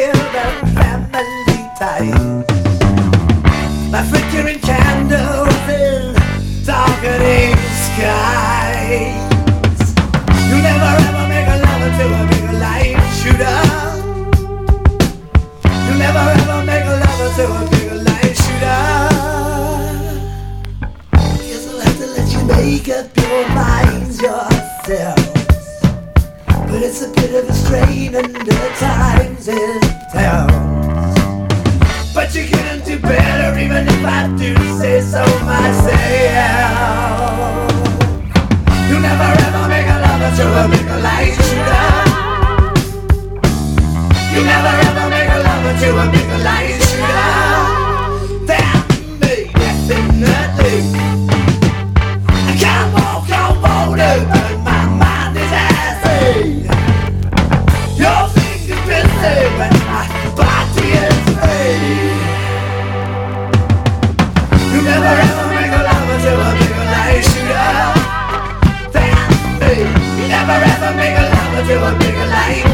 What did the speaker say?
higher than family ties. By flickering candles in darkening skies. You'll never ever make a lover to a big light shooter. You'll never ever make a lover to a big light shooter. Guess I'll have to let you make up your minds yourself. But it's a bit of a strain under times it tells. But you couldn't do better even if I do say so myself. You'll never ever make a lover to a big light shooter. You'll never ever make a lover to a big light shooter. Damn me, definitely. I can't walk on water, but my mind is assy. Your fingers busy when my body is free. You'll never ever make a lover to a big light shooter. Damn me, you never ever make a lover to a big light